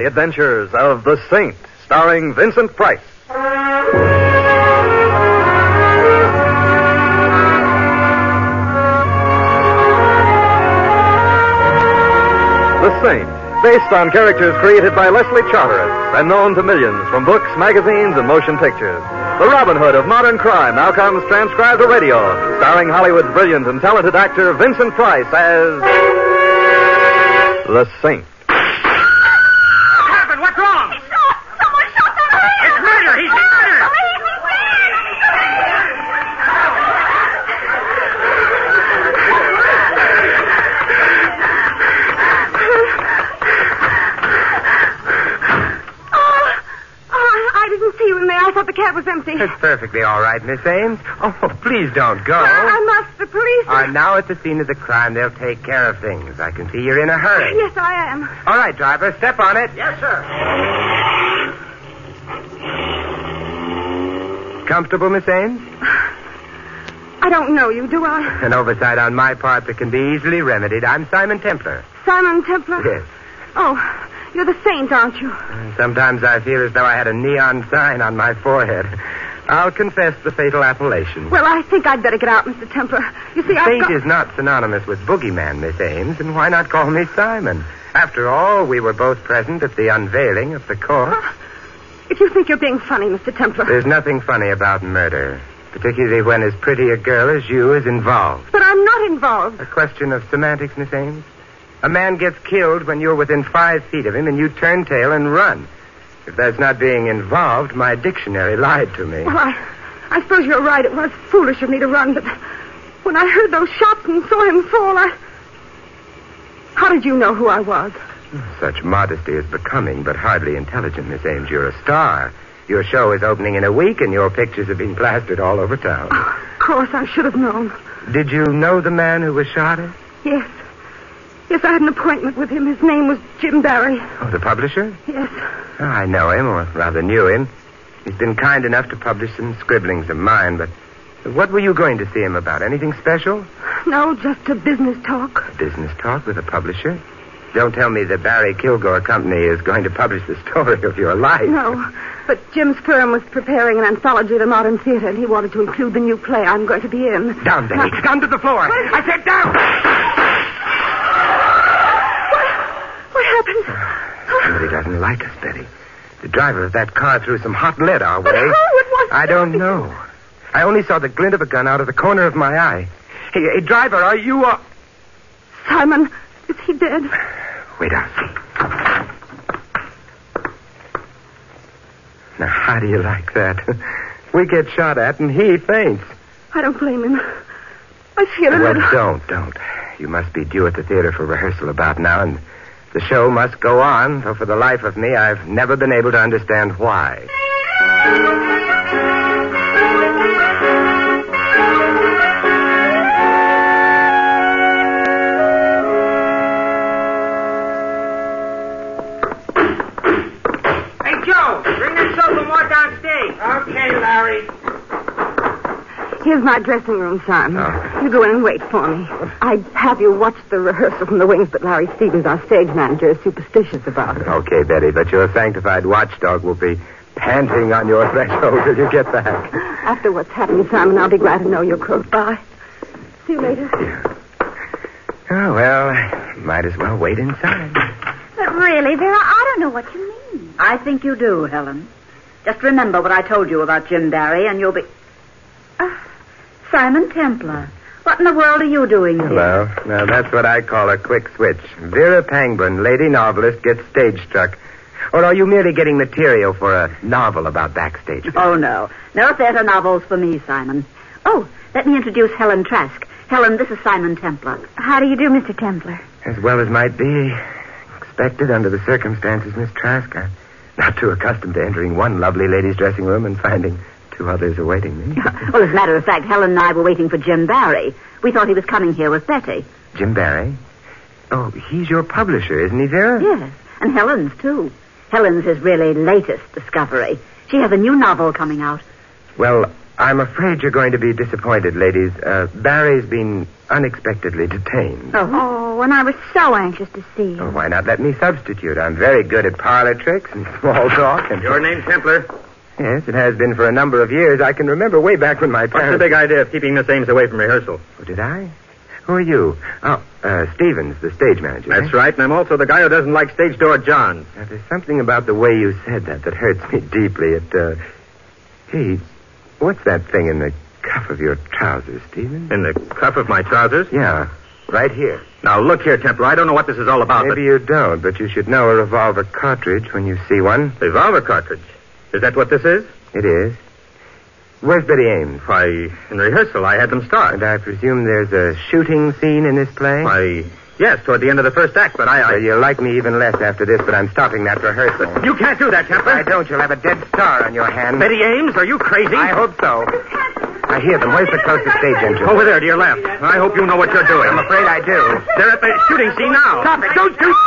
the adventures of The Saint, starring Vincent Price. The Saint, based on characters created by Leslie Charteris and known to millions from books, magazines, and motion pictures. The Robin Hood of modern crime now comes transcribed to radio, starring Hollywood's brilliant and talented actor Vincent Price as The Saint. What happened? What's wrong? Someone shot the man! It's murder! He's been murdered! I didn't see you in there. I thought the cab was empty. It's perfectly all right, Miss Ames. Oh, please don't go. I must. The police are now at the scene of the crime. They'll take care of things. I can see you're in a hurry. Yes, I am. All right, driver, step on it. Yes, sir. Comfortable, Miss Ames? I don't know you, do I? An oversight on my part that can be easily remedied. I'm Simon Templar. Simon Templar? Yes. Oh, you're the Saint, aren't you? Sometimes I feel as though I had a neon sign on my forehead. I'll confess the fatal appellation. Well, I think I'd better get out, Mr. Templar. You see, Saint is not synonymous with boogeyman, Miss Ames, and why not call me Simon? After all, we were both present at the unveiling of the corpse. If you think you're being funny, Mr. Templar. There's nothing funny about murder, particularly when as pretty a girl as you is involved. But I'm not involved. A question of semantics, Miss Ames. A man gets killed when you're within 5 feet of him and you turn tail and run. If that's not being involved, my dictionary lied to me. Well, I suppose you're right. It was foolish of me to run, but when I heard those shots and saw him fall, How did you know who I was? Such modesty is becoming, but hardly intelligent, Miss Ames. You're a star. Your show is opening in a week, and your pictures have been plastered all over town. Oh, of course, I should have known. Did you know the man who was shot at? Yes. Yes, I had an appointment with him. His name was Jim Barry. Oh, the publisher? Yes. Oh, I know him, or rather knew him. He's been kind enough to publish some scribblings of mine, but what were you going to see him about? Anything special? No, just a business talk. A business talk with a publisher? Don't tell me the Barry Kilgore Company is going to publish the story of your life. No, but Jim's firm was preparing an anthology of the modern theater, and he wanted to include the new play I'm going to be in. Down, Betty. Down to the floor. I said down! What happened? Somebody doesn't like us, Betty. The driver of that car threw some hot lead our way. But how? It wasn't. I don't know. I only saw the glint of a gun out of the corner of my eye. Hey, driver, are you... Simon, is he dead? Wait, I'll see. Now, how do you like that? We get shot at and he faints. I don't blame him. I feel a little... Don't. You must be due at the theater for rehearsal about now, and the show must go on, though for the life of me, I've never been able to understand why. Okay, Larry. Here's my dressing room, Simon. Oh. You go in and wait for me. I'd have you watch the rehearsal from the wings, but Larry Stevens, our stage manager, is superstitious about it. Okay, Betty, but your sanctified watchdog will be panting on your threshold till you get back. After what's happened, Simon, I'll be glad to know you're close by. See you later. Yeah. Oh, well, might as well wait inside. But really, Vera, I don't know what you mean. I think you do, Helen. Just remember what I told you about Jim Barry, and you'll be... Simon Templar. What in the world are you doing here? Hello. Now, that's what I call a quick switch. Vera Pangburn, lady novelist, gets stage struck. Or are you merely getting material for a novel about backstage? Oh, no. No theater novels for me, Simon. Oh, let me introduce Helen Trask. Helen, this is Simon Templar. How do you do, Mr. Templar? As well as might be expected under the circumstances, Miss Trask. I'm not too accustomed to entering one lovely lady's dressing room and finding two others awaiting me. Well, as a matter of fact, Helen and I were waiting for Jim Barry. We thought he was coming here with Betty. Jim Barry? Oh, he's your publisher, isn't he, Vera? Yes, and Helen's, too. Helen's his really latest discovery. She has a new novel coming out. Well, I'm afraid you're going to be disappointed, ladies. Barry's been unexpectedly detained. Oh, Oh, and I was so anxious to see you. Oh, why not let me substitute? I'm very good at parlor tricks and small talk. And Your name, Templar? Yes, it has been for a number of years. I can remember way back when my What's the parents... big idea of keeping Miss Ames away from rehearsal? Oh, did I? Who are you? Oh, Stevens, the stage manager. That's right, and I'm also the guy who doesn't like stage door Johns. Now, there's something about the way you said that hurts me deeply. Hey, what's that thing in the cuff of your trousers, Stevens? In the cuff of my trousers? Yeah, right here. Now, look here, Templar. I don't know what this is all about, Maybe you don't, but you should know a revolver cartridge when you see one. Revolver cartridge? Is that what this is? It is. Where's Betty Ames? Why, in rehearsal, I had them start. And I presume there's a shooting scene in this play? Why, yes, toward the end of the first act, but Well, you'll like me even less after this, but I'm stopping that rehearsal. You can't do that, Templar. I don't. You'll have a dead star on your hand. Betty Ames, are you crazy? I hope so. I hear them. Where's the closest stage entrance? Over there, to your left. I hope you know what you're doing. I'm afraid I do. They're at the shooting scene now. Stop it. Don't you...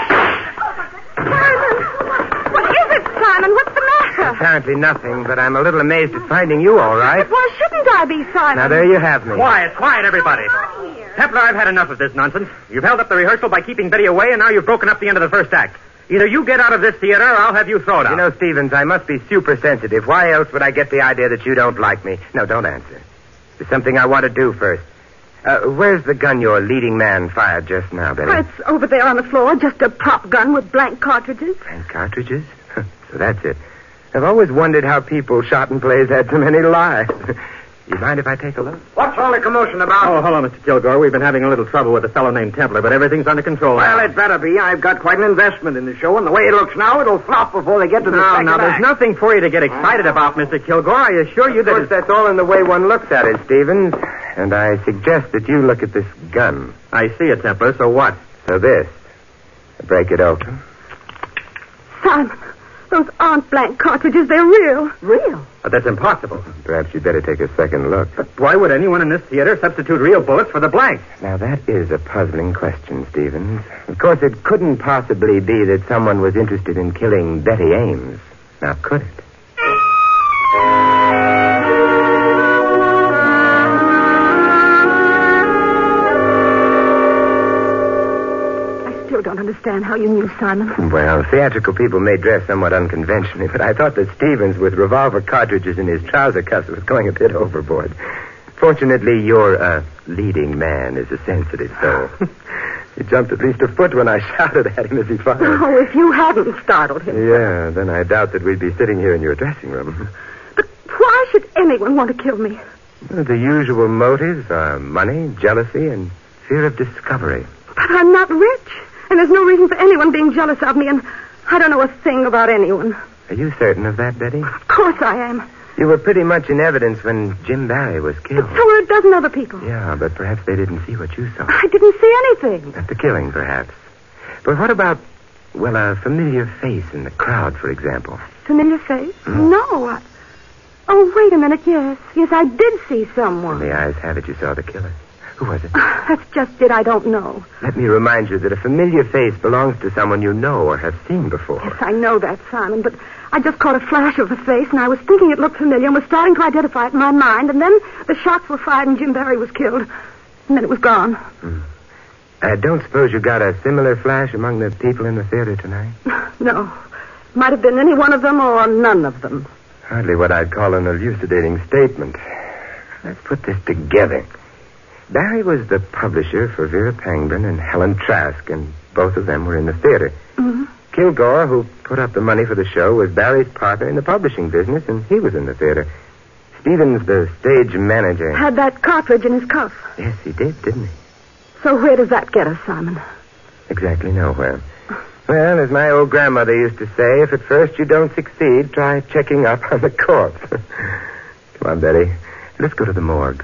Simon! What is it, Simon? What's the matter? Apparently nothing, but I'm a little amazed at finding you all right. But why shouldn't I be, Simon? Now, there you have me. Quiet, everybody. Templar, I've had enough of this nonsense. You've held up the rehearsal by keeping Betty away, and now you've broken up the end of the first act. Either you get out of this theater, or I'll have you thrown out. You know, Stevens, I must be super sensitive. Why else would I get the idea that you don't like me? No, don't answer. There's something I want to do first. Where's the gun your leading man fired just now, Betty? Oh, it's over there on the floor, just a prop gun with blank cartridges. And cartridges? So that's it. I've always wondered how people shot in plays had so many lives. You mind if I take a look? What's all the commotion about? Oh, hello, Mr. Kilgore. We've been having a little trouble with a fellow named Templar, but everything's under control now. Well, it better be. I've got quite an investment in the show, and the way it looks now, it'll flop before they get to the second Now, there's act. nothing for you to get excited about, Mr. Kilgore. I assure you Of that... course, that's all in the way one looks at it, Stevens. And I suggest that you look at this gun. I see it, Templar. So what? So this. Break it open. Simon, those aren't blank cartridges. They're real. Real? But that's impossible. Perhaps you'd better take a second look. But why would anyone in this theater substitute real bullets for the blanks? Now, that is a puzzling question, Stevens. Of course, it couldn't possibly be that someone was interested in killing Betty Ames. Now, could it? I still don't understand how you knew, Simon. Well, theatrical people may dress somewhat unconventionally, but I thought that Stevens, with revolver cartridges in his trouser cuffs, was going a bit overboard. Fortunately, your leading man is a sensitive soul. He jumped at least a foot when I shouted at him as he fired. Oh, if you hadn't startled him. Yeah, then I doubt that we'd be sitting here in your dressing room. But why should anyone want to kill me? Well, the usual motives are money, jealousy, and fear of discovery. But I'm not rich, and there's no reason for anyone being jealous of me, and I don't know a thing about anyone. Are you certain of that, Betty? Of course I am. You were pretty much in evidence when Jim Barry was killed. But so were a dozen other people. Yeah, but perhaps they didn't see what you saw. I didn't see anything. At the killing, perhaps. But what about, well, a familiar face in the crowd, for example? Familiar face? No. Oh, wait a minute. Yes, I did see someone. And the eyes have it you saw the killer. Who was it? That's just it. I don't know. Let me remind you that a familiar face belongs to someone you know or have seen before. Yes, I know that, Simon, but I just caught a flash of the face, and I was thinking it looked familiar and was starting to identify it in my mind, and then the shots were fired and Jim Barry was killed. And then it was gone. I don't suppose you got a similar flash among the people in the theater tonight? No. Might have been any one of them or none of them. Hardly what I'd call an elucidating statement. Let's put this together. Barry was the publisher for Vera Pangburn and Helen Trask, and both of them were in the theater. Mm-hmm. Kilgore, who put up the money for the show, was Barry's partner in the publishing business, and he was in the theater. Stevens, the stage manager... Had that cartridge in his cuff. Yes, he did, didn't he? So where does that get us, Simon? Exactly nowhere. Well, as my old grandmother used to say, if at first you don't succeed, try checking up on the corpse. Come on, Betty. Let's go to the morgue.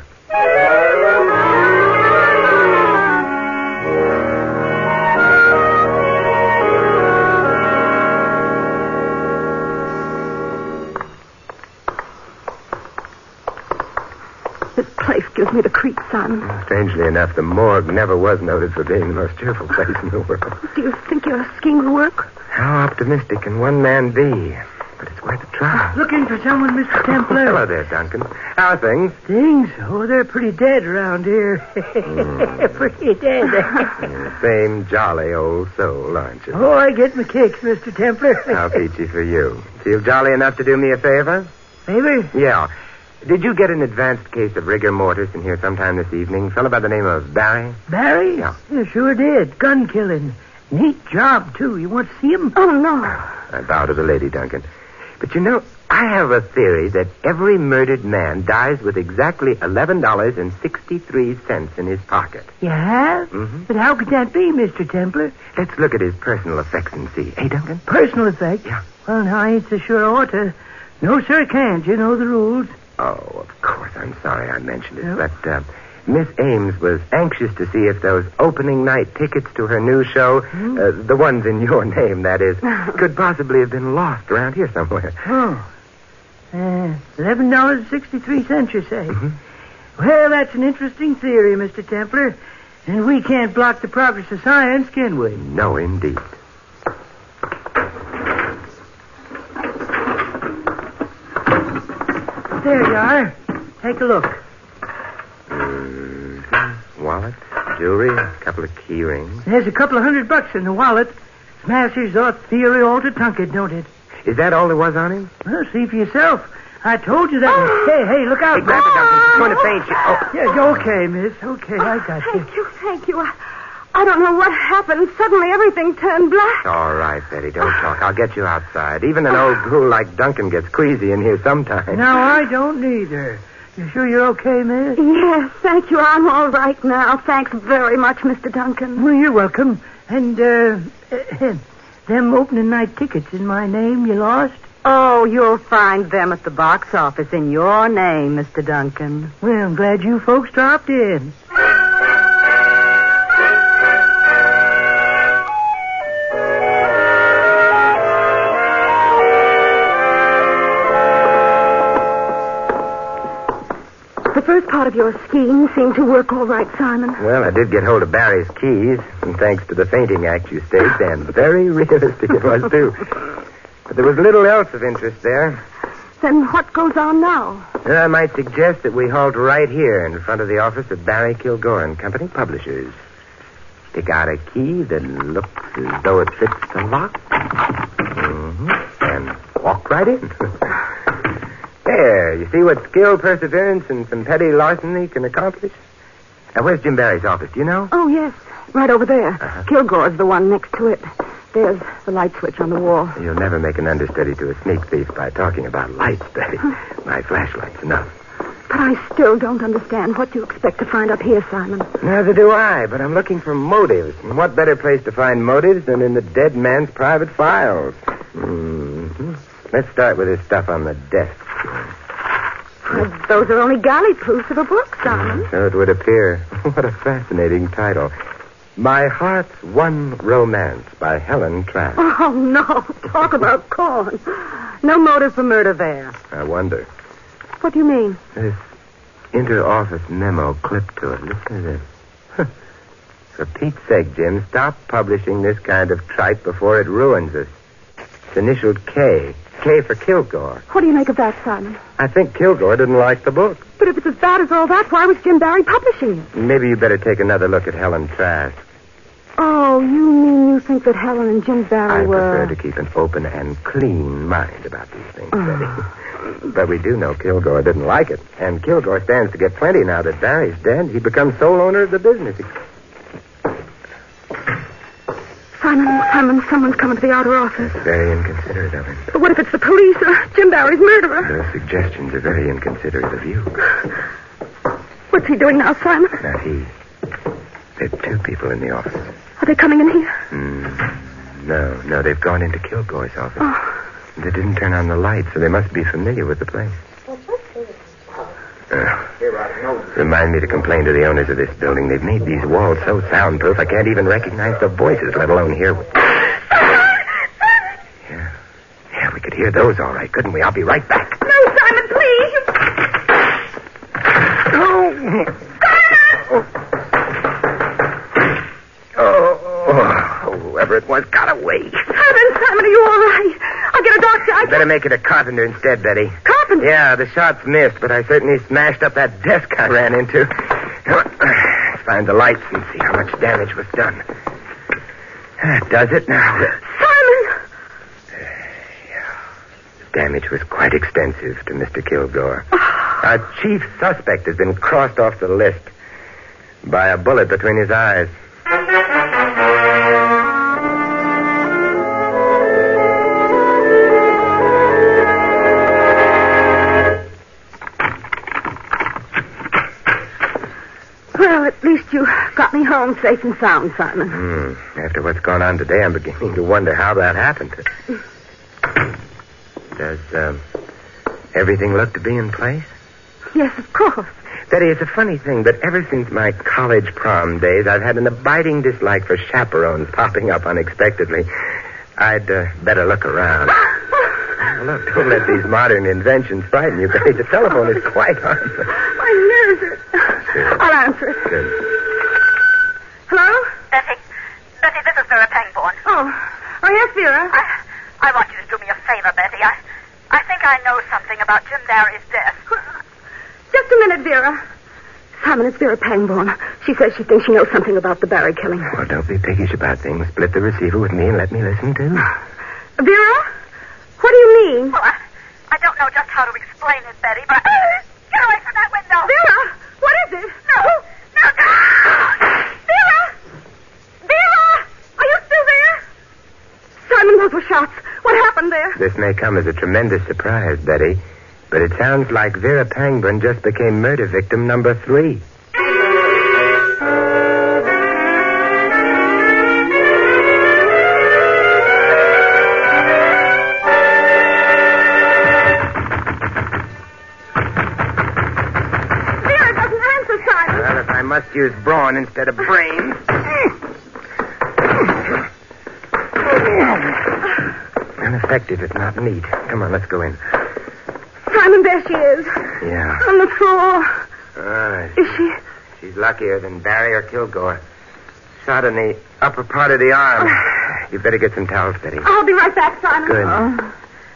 This place gives me the creeps, Simon. Strangely enough, the morgue never was noted for being the most cheerful place in the world. Do you think your scheme will work? How optimistic can one man be? but it's worth a try. Looking for someone, Mr. Templar? Hello there, Duncan. How are things? Things? Oh, they're pretty dead around here. Pretty dead. Same jolly old soul, aren't you? Oh, I get my kicks, Mr. Templar. How peachy for you. Feel jolly enough to do me a favor? Favor? Yeah. Did you get an advanced case of rigor mortis in here sometime this evening? Fellow by the name of Barry? Barry? Yeah. Sure did. Gun killing. Neat job, too. You want to see him? Oh, no. I bow to the lady, Duncan. But you know, I have a theory that every murdered man dies with exactly $11.63 in his pocket. You have? Mm-hmm. But how could that be, Mr. Templar? Let's look at his personal effects and see. Hey, Duncan? Personal effect? Yeah. Well, now, I ain't so sure I ought to. No, sir, can't. You know the rules. Oh, of course. I'm sorry I mentioned it. But Miss Ames was anxious to see if those opening night tickets to her new show, the ones in your name, that is, could possibly have been lost around here somewhere. Oh. $11.63, you say? Mm-hmm. Well, that's an interesting theory, Mr. Templar. And we can't block the progress of science, can we? No, indeed. There you are. Take a look. Wallet, jewelry, a couple of key rings. There's a couple of $100 in the wallet. Smashes our theory all to Tunket, don't it? Is that all there was on him? Well, see for yourself. I told you that. Hey, look out. Hey, grab it, Duncan. She's going to faint you. Oh. Yeah, okay, miss. Okay, I got you. Thank you. I don't know what happened. Suddenly everything turned black. All right, Betty, don't talk. I'll get you outside. Even an old ghoul like Duncan gets queasy in here sometimes. No, I don't neither. You sure you're okay, miss? Yes, thank you. I'm all right now. Thanks very much, Mr. Duncan. Well, you're welcome. And, them opening night tickets in my name you lost? Oh, you'll find them at the box office in your name, Mr. Duncan. Well, I'm glad you folks dropped in. The first part of your scheme seemed to work all right, Simon. Well, I did get hold of Barry's keys, and thanks to the fainting act you staged, and very realistic it was, too. But there was little else of interest there. Then what goes on now? Well, I might suggest that we halt right here in front of the office of Barry Kilgore and Company, publishers. Pick out a key that looks as though it fits the lock. Mm-hmm. And walk right in. There, you see what skill, perseverance, and some petty larceny can accomplish? Now, where's Jim Barry's office? Do you know? Oh, yes. Right over there. Kilgore's the one next to it. There's the light switch on the wall. You'll never make an understudy to a sneak thief by talking about lights, Betty. My flashlight's enough. But I still don't understand what you expect to find up here, Simon. Neither do I, but I'm looking for motives. And what better place to find motives than in the dead man's private files? Mm-hmm. Let's start with this stuff on the desk. Those are only galley proofs of a book, Simon. So it would appear. What a fascinating title. My Heart's One Romance by Helen Trask. Oh, no. Talk about corn. No motive for murder there. I wonder. What do you mean? This inter-office memo clipped to it. Listen to this. For Pete's sake, Jim, stop publishing this kind of tripe before it ruins us. It's initialed K. K for Kilgore. What do you make of that, Simon? I think Kilgore didn't like the book. But if it's as bad as all that, why was Jim Barry publishing it? Maybe you better take another look at Helen Trask. Oh, you mean you think that Helen and Jim Barry I were... prefer to keep an open and clean mind about these things, Betty. But we do know Kilgore didn't like it. And Kilgore stands to get plenty now that Barry's dead. He becomes sole owner of the business. Simon, someone's coming to the outer office. That's very inconsiderate of him. But what if it's the police or Jim Barry's murderer? Those suggestions are very inconsiderate of you. What's he doing now, Simon? Not he. There are two people in the office. Are they coming in here? No, they've gone into Kilgore's office. Oh. They didn't turn on the light, so they must be familiar with the place. Remind me to complain to the owners of this building. They've made these walls so soundproof I can't even recognize the voices, let alone hear... Yeah, we could hear those all right, couldn't we? I'll be right back. No, Simon, please. Whoever it was got away. Simon, are you all right? I'll get a doctor. better make it a carpenter instead, Betty. Carpenter? Yeah, the shots missed, but I certainly smashed up that desk I ran into. Let's find the lights and see how much damage was done. That does it now. Simon! The damage was quite extensive to Mr. Kilgore. Our chief suspect has been crossed off the list by a bullet between his eyes. Well, at least you got me home safe and sound, Simon. After what's gone on today, I'm beginning to wonder how that happened. Does everything look to be in place? Yes, of course. Betty, it's a funny thing, but ever since my college prom days, I've had an abiding dislike for chaperones popping up unexpectedly. I'd better look around. Look, don't let these modern inventions frighten you, Betty. The telephone is quite harmless. My nerves are... Sure. I'll answer it. Good. Hello? Betty, this is Vera Pangborn. Oh, yes, Vera. I want you to do me a favor, Betty. I think I know something about Jim Barry's death. Just a minute, Vera. Simon, it's Vera Pangborn. She says she thinks she knows something about the Barry killing. Well, don't be piggish about things. Split the receiver with me and let me listen, too. Vera? What do you mean? Well, I don't know just how to explain it, Betty, but... Get away from that window! Vera! What is it? No! Vera! Vera! Are you still there? Simon, those were shots. What happened there? This may come as a tremendous surprise, Betty, but it sounds like Vera Pangborn just became murder victim number 3. I must use brawn instead of brains. Ineffective, if not neat. Come on, let's go in. Simon, there she is. Yeah. On the floor. Is she? She's luckier than Barry or Kilgore. Shot in the upper part of the arm. You better get some towels, Betty. I'll be right back, Simon. Good.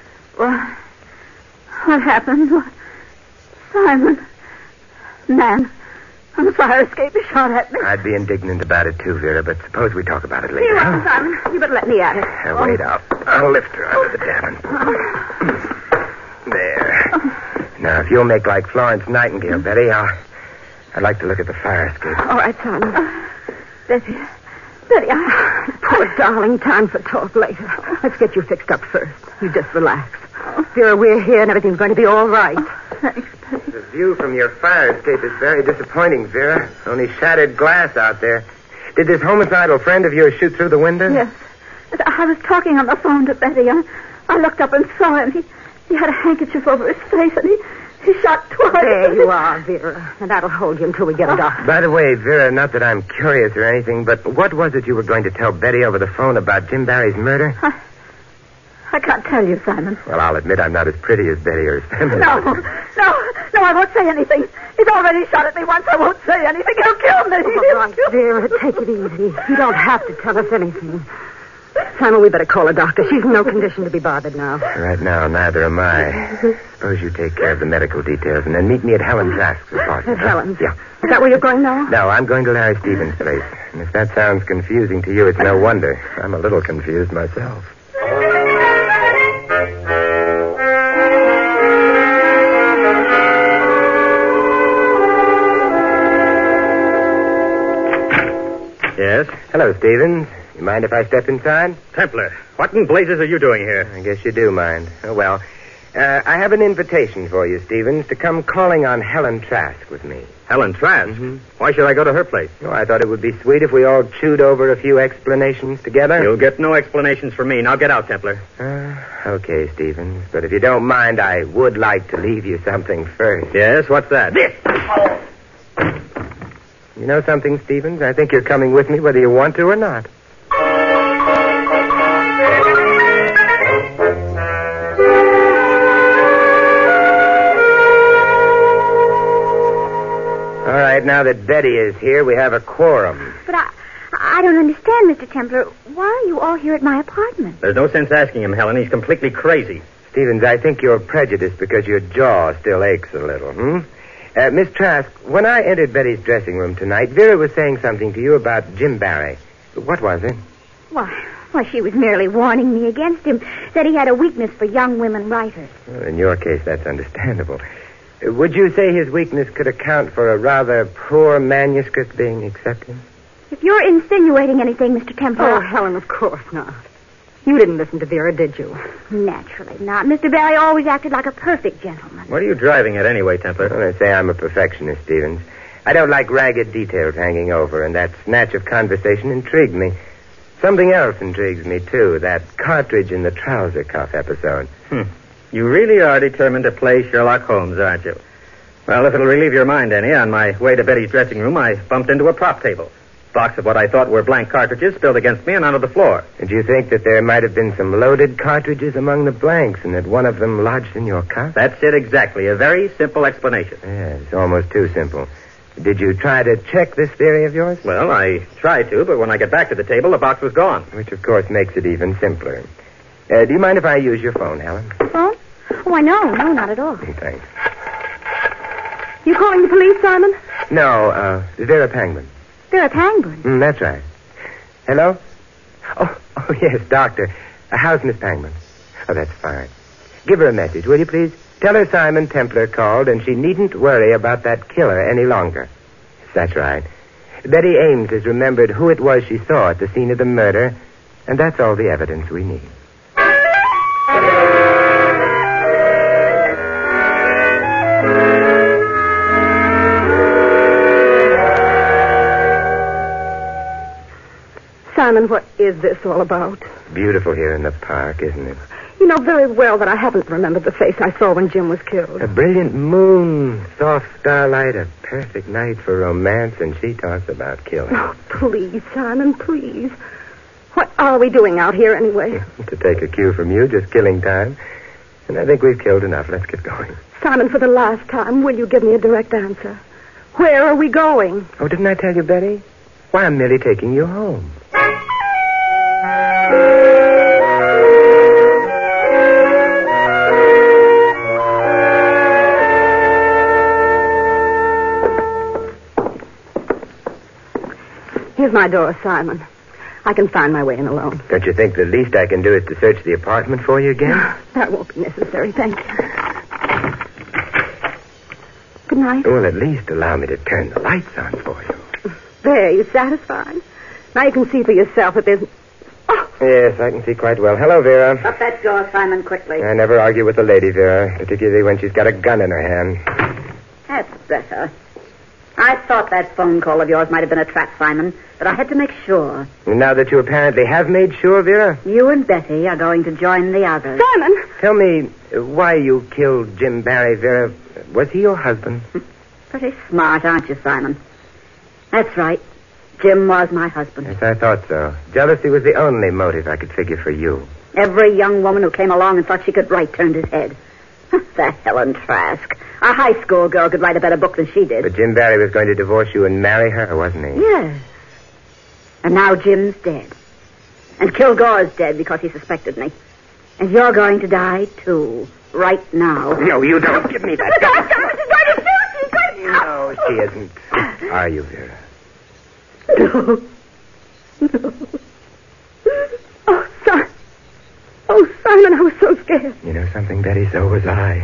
What happened? Simon. Man. On the fire escape, he shot at me. I'd be indignant about it, too, Vera, but suppose we talk about it later. Here you are, Simon. You better let me at it. Wait, I'll lift her out of the davenport. There. Now, if you'll make like Florence Nightingale, Betty, I'd like to look at the fire escape. All right, Simon. Betty, poor darling, time for talk later. Let's get you fixed up first. You just relax. Vera, we're here and everything's going to be all right. Thanks, Betty. The view from your fire escape is very disappointing, Vera. Only shattered glass out there. Did this homicidal friend of yours shoot through the window? Yes. I was talking on the phone to Betty. I looked up and saw him. He had a handkerchief over his face, and he shot twice. There you are, Vera. And that'll hold you until we get a doctor. By the way, Vera, not that I'm curious or anything, but what was it you were going to tell Betty over the phone about Jim Barry's murder? I can't tell you, Simon. Well, I'll admit I'm not as pretty as Betty or as feminine. No, I won't say anything. He's already shot at me once. I won't say anything. He'll kill me. All right, Vera, take it easy. You don't have to tell us anything. Simon, we better call a doctor. She's in no condition to be bothered now. Right now, neither am I. Suppose you take care of the medical details and then meet me at Helen Trask's apartment. At Helen's? Yeah. Is that where you're going now? No, I'm going to Larry Stevens' place. And if that sounds confusing to you, it's no wonder. I'm a little confused myself. Yes? Hello, Stevens. You mind if I step inside? Templar, what in blazes are you doing here? I guess you do mind. Oh, well. I have an invitation for you, Stevens, to come calling on Helen Trask with me. Helen Trask? Mm-hmm. Why should I go to her place? Oh, I thought it would be sweet if we all chewed over a few explanations together. You'll get no explanations from me. Now get out, Templar. Okay, Stevens. But if you don't mind, I would like to leave you something first. Yes, what's that? This! You know something, Stevens? I think you're coming with me whether you want to or not. All right, now that Betty is here, we have a quorum. But I don't understand, Mr. Templar. Why are you all here at my apartment? There's no sense asking him, Helen. He's completely crazy. Stevens, I think you're prejudiced because your jaw still aches a little, Miss Trask, when I entered Betty's dressing room tonight, Vera was saying something to you about Jim Barry. What was it? Why, she was merely warning me against him, that he had a weakness for young women writers. Well, in your case, that's understandable. Would you say his weakness could account for a rather poor manuscript being accepted? If you're insinuating anything, Mr. Templar... Oh, Helen, of course not. You didn't listen to Vera, did you? Naturally not. Mr. Barry always acted like a perfect gentleman. What are you driving at anyway, Templar? Well, they say I'm a perfectionist, Stevens. I don't like ragged details hanging over, and that snatch of conversation intrigued me. Something else intrigues me, too, that cartridge in the trouser cuff episode. You really are determined to play Sherlock Holmes, aren't you? Well, if it'll relieve your mind any, on my way to Betty's dressing room, I bumped into a prop table. Box of what I thought were blank cartridges spilled against me and onto the floor. And you think that there might have been some loaded cartridges among the blanks and that one of them lodged in your cuff? That's it exactly. A very simple explanation. Yes, almost too simple. Did you try to check this theory of yours? Well, I tried to, but when I got back to the table, the box was gone. Which, of course, makes it even simpler. Do you mind if I use your phone, Helen? Phone? Oh, I know. No, not at all. Thanks. You calling the police, Simon? No, Vera Pangman. Vera Pangman? That's right. Hello? Oh, yes, doctor. How's Miss Pangman? Oh, that's fine. Give her a message, will you, please? Tell her Simon Templar called, and she needn't worry about that killer any longer. That's right. Betty Ames has remembered who it was she saw at the scene of the murder, and that's all the evidence we need. Simon, what is this all about? Beautiful here in the park, isn't it? You know very well that I haven't remembered the face I saw when Jim was killed. A brilliant moon, soft starlight, a perfect night for romance, and she talks about killing. Oh, please, Simon, please. What are we doing out here anyway? To take a cue from you, just killing time. And I think we've killed enough. Let's get going. Simon, for the last time, will you give me a direct answer? Where are we going? Oh, didn't I tell you, Betty? Why, I'm merely taking you home. Here's my door, Simon. I can find my way in alone. Don't you think the least I can do is to search the apartment for you again? That won't be necessary, thank you. Good night. Well, at least allow me to turn the lights on for you. There, you satisfied? Now you can see for yourself that there's... Oh! Yes, I can see quite well. Hello, Vera. Shut that door, Simon, quickly. I never argue with a lady, Vera, particularly when she's got a gun in her hand. That's better. I thought that phone call of yours might have been a trap, Simon, but I had to make sure. And now that you apparently have made sure, Vera? You and Betty are going to join the others. Simon! Tell me why you killed Jim Barry, Vera. Was he your husband? Pretty smart, aren't you, Simon? That's right. Jim was my husband. Yes, I thought so. Jealousy was the only motive I could figure for you. Every young woman who came along and thought she could write turned his head. That Helen Trask. A high school girl could write a better book than she did. But Jim Barry was going to divorce you and marry her, wasn't he? Yes. And now Jim's dead. And Kilgore's dead because he suspected me. And you're going to die, too. Right now. No, you don't. Give me that gun. No. No, she isn't. Are you, Vera? No. Oh, Simon, I was so scared. You know something, Betty? So was I.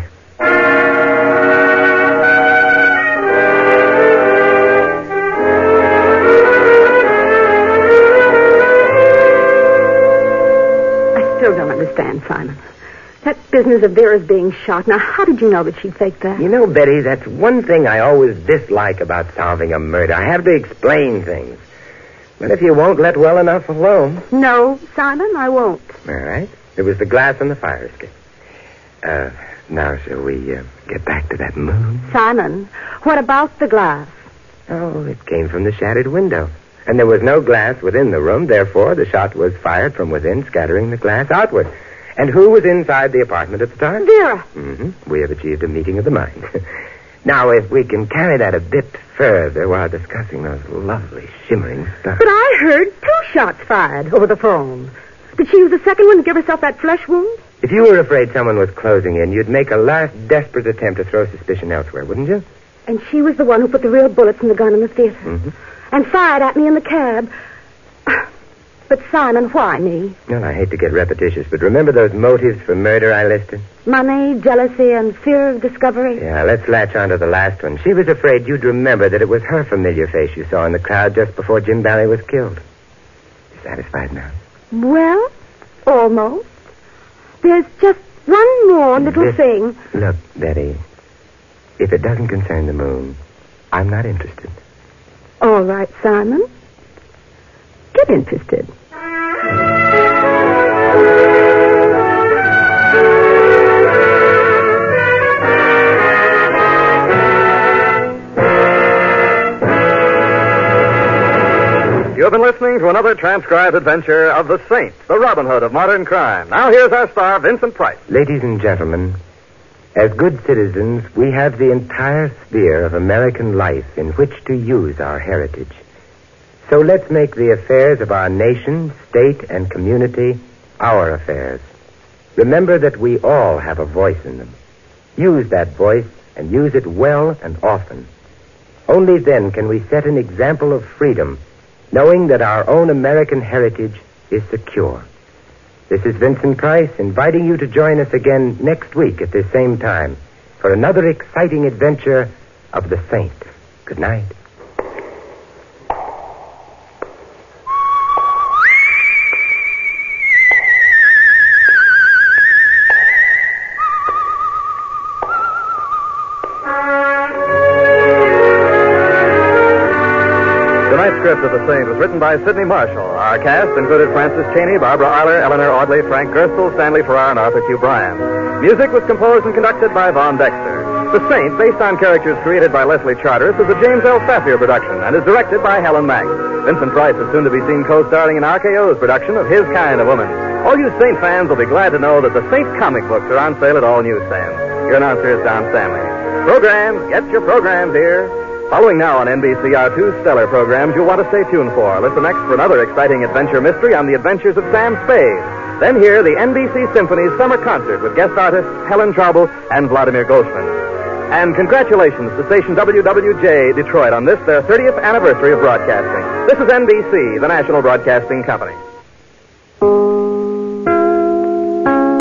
I still don't understand, Simon. That business of Vera's being shot. Now, how did you know that she faked that? You know, Betty, that's one thing I always dislike about solving a murder. I have to explain things. But if you won't let well enough alone... No, Simon, I won't. All right. It was the glass on the fire escape. Now, shall we get back to that moon? Simon, what about the glass? Oh, it came from the shattered window. And there was no glass within the room. Therefore, the shot was fired from within, scattering the glass outward. And who was inside the apartment at the time? Vera. Mm-hmm. We have achieved a meeting of the mind. Now, if we can carry that a bit further while discussing those lovely shimmering stars. But I heard 2 shots fired over the phone. Did she use the second one to give herself that flesh wound? If you were afraid someone was closing in, you'd make a last desperate attempt to throw suspicion elsewhere, wouldn't you? And she was the one who put the real bullets in the gun in the theater. Mm-hmm. And fired at me in the cab. But, Simon, why me? Well, I hate to get repetitious, but remember those motives for murder I listed? Money, jealousy, and fear of discovery? Yeah, let's latch on to the last one. She was afraid you'd remember that it was her familiar face you saw in the crowd just before Jim Bally was killed. You satisfied now? Well, almost. There's just one more little thing. Look, Betty, if it doesn't concern the moon, I'm not interested. All right, Simon. Get interested. You have been listening to another transcribed adventure of the Saint, the Robin Hood of modern crime. Now here's our star, Vincent Price. Ladies and gentlemen, as good citizens, we have the entire sphere of American life in which to use our heritage. So let's make the affairs of our nation, state, and community our affairs. Remember that we all have a voice in them. Use that voice and use it well and often. Only then can we set an example of freedom, knowing that our own American heritage is secure. This is Vincent Price inviting you to join us again next week at this same time for another exciting adventure of the Saint. Good night. Tonight's script of The Saint was written by Sidney Marshall. Our cast included Francis Cheney, Barbara Eiler, Eleanor Audley, Frank Gerstle, Stanley Farrar, and Arthur Q. Bryan. Music was composed and conducted by Von Dexter. The Saint, based on characters created by Leslie Charteris, is a James L. Safier production and is directed by Helen Mack. Vincent Price is soon to be seen co-starring in RKO's production of His Kind of Woman. All you Saint fans will be glad to know that the Saint comic books are on sale at all newsstands. Your announcer is Don Stanley. Programs, get your programs here. Following now on NBC are two stellar programs you'll want to stay tuned for. Listen next for another exciting adventure mystery on the adventures of Sam Spade. Then hear the NBC Symphony's summer concert with guest artists Helen Traubel and Vladimir Goldsman. And congratulations to station WWJ Detroit on this, their 30th anniversary of broadcasting. This is NBC, the national broadcasting company.